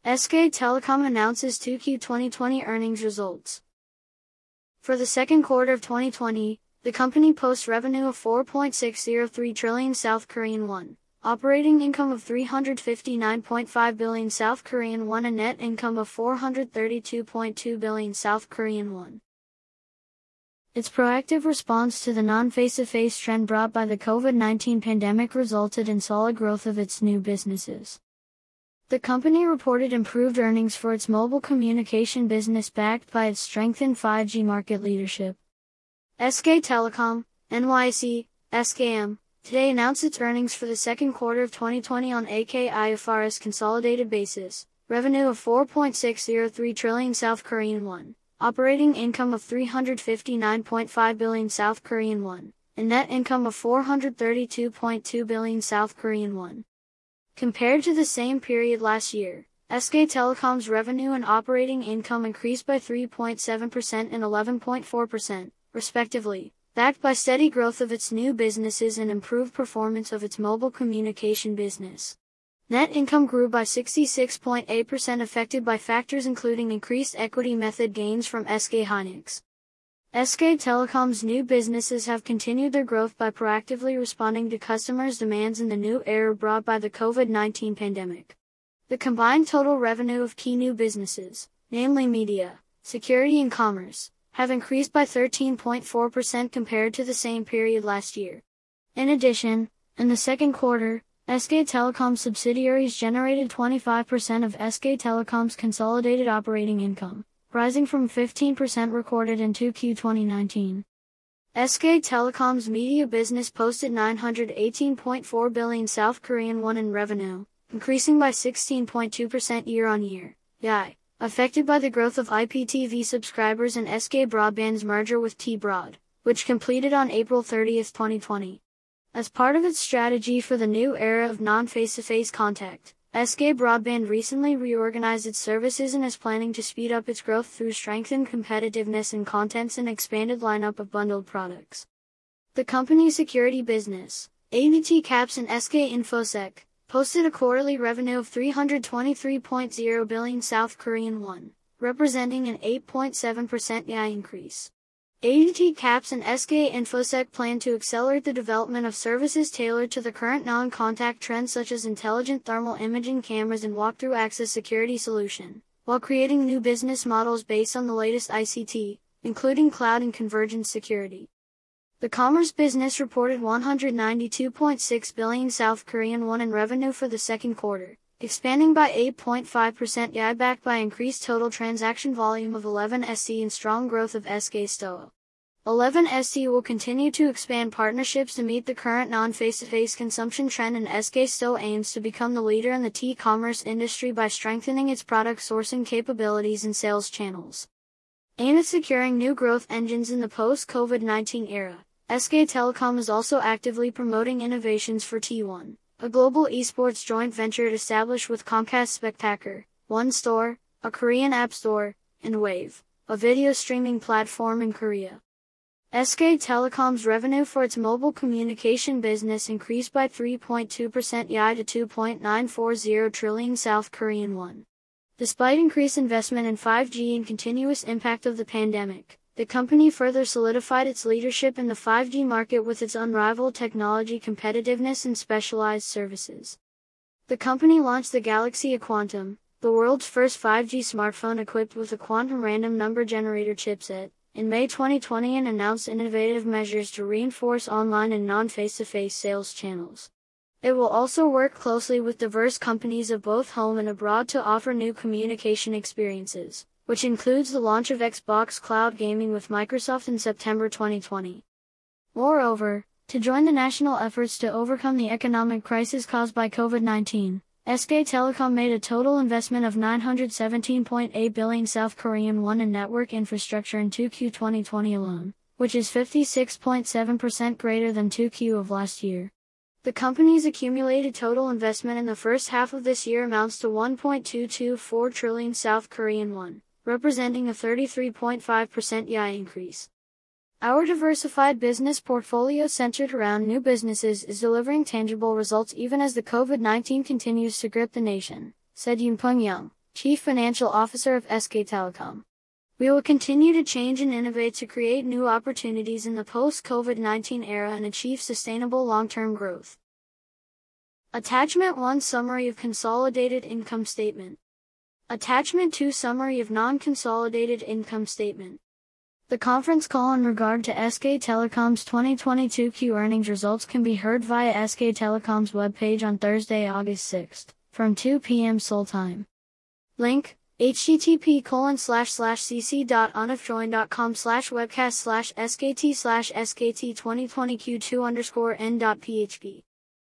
SK Telecom announces 2Q 2020 earnings results. For the second quarter of 2020, the company posts revenue of 4.603 trillion South Korean won, operating income of 359.5 billion South Korean won, and net income of 432.2 billion South Korean won. Its proactive response to the non-face-to-face trend brought by the COVID-19 pandemic resulted in solid growth of its new businesses. The company reported improved earnings for its mobile communication business backed by its strengthened 5G market leadership. SK Telecom, NYSE, SKM, today announced its earnings for the second quarter of 2020 on a K-IFRS consolidated basis, revenue of 4.603 trillion South Korean won, operating income of 359.5 billion South Korean won, and net income of 432.2 billion South Korean won. Compared to the same period last year, SK Telecom's revenue and operating income increased by 3.7% and 11.4%, respectively, backed by steady growth of its new businesses and improved performance of its mobile communication business. Net income grew by 66.8%, affected by factors including increased equity method gains from SK Hynix. SK Telecom's new businesses have continued their growth by proactively responding to customers' demands in the new era brought by the COVID-19 pandemic. The combined total revenue of key new businesses, namely media, security and commerce, have increased by 13.4% compared to the same period last year. In addition, in the second quarter, SK Telecom subsidiaries generated 25% of SK Telecom's consolidated operating income, rising from 15% recorded in 2Q 2019. SK Telecom's media business posted 918.4 billion South Korean won in revenue, increasing by 16.2% year-on-year, affected by the growth of IPTV subscribers and SK Broadband's merger with T-Broad, which completed on April 30, 2020. As part of its strategy for the new era of non-face-to-face contact, SK Broadband recently reorganized its services and is planning to speed up its growth through strengthened competitiveness in contents and expanded lineup of bundled products. The company's security business, ADT Caps and SK Infosec, posted a quarterly revenue of 323.0 billion South Korean won, representing an 8.7% increase. ADT Caps and SK Infosec plan to accelerate the development of services tailored to the current non-contact trends such as intelligent thermal imaging cameras and walk-through access security solution, while creating new business models based on the latest ICT, including cloud and convergence security. The commerce business reported 192.6 billion South Korean won in revenue for the second quarter, expanding by 8.5% backed by increased total transaction volume of 11SC and strong growth of SK Stoa. 11SC will continue to expand partnerships to meet the current non-face-to-face consumption trend, and SK Stoa aims to become the leader in the T-commerce industry by strengthening its product sourcing capabilities and sales channels. Aimed at securing new growth engines in the post-COVID-19 era, SK Telecom is also actively promoting innovations for T1, a global esports joint venture established with Comcast Spectator, One Store, a Korean app store, and Wave, a video streaming platform in Korea. SK Telecom's revenue for its mobile communication business increased by 3.2% to 2.940 trillion South Korean won. Despite increased investment in 5G and continuous impact of the pandemic, the company further solidified its leadership in the 5G market with its unrivaled technology competitiveness and specialized services. The company launched the Galaxy A Quantum, the world's first 5G smartphone equipped with a quantum random number generator chipset, in May 2020 and announced innovative measures to reinforce online and non-face-to-face sales channels. It will also work closely with diverse companies of both home and abroad to offer new communication experiences, which includes the launch of Xbox Cloud Gaming with Microsoft in September 2020. Moreover, to join the national efforts to overcome the economic crisis caused by COVID-19, SK Telecom made a total investment of 917.8 billion South Korean won in network infrastructure in 2Q 2020 alone, which is 56.7% greater than 2Q of last year. The company's accumulated total investment in the first half of this year amounts to 1.224 trillion South Korean won, representing a 33.5% increase. Our diversified business portfolio centered around new businesses is delivering tangible results even as the COVID-19 continues to grip the nation, said Yoon Pung Young, Chief Financial Officer of SK Telecom. We will continue to change and innovate to create new opportunities in the post-COVID-19 era and achieve sustainable long-term growth. Attachment 1 Summary of Consolidated Income Statement. Attachment 2 Summary of Non-Consolidated Income Statement. The conference call in regard to SK Telecom's 2022 Q earnings results can be heard via SK Telecom's webpage on Thursday, August 6th, from 2 p.m. Seoul time. Link, http://cc.unifjoin.com/webcast/skt/skt2020q2_n.php